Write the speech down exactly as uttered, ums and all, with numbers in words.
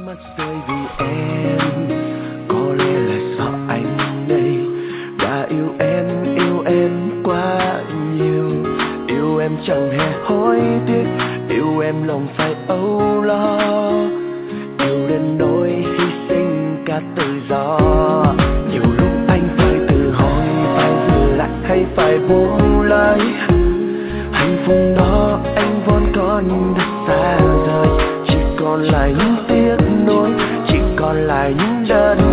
mắt rơi vì em, có lẽ là sợ anh đây đã yêu em, yêu em quá nhiều. Yêu em chẳng hề hối tiếc, yêu em lòng phải âu lo, yêu đến nỗi hy sinh cả tự do. Nhiều lúc anh phải tự hỏi, phải giữ lại hay phải buông lời. Hạnh phúc đó anh vốn có nhưng đã xa rời, chỉ còn lại những tiếc nuối, chỉ còn lại những đơn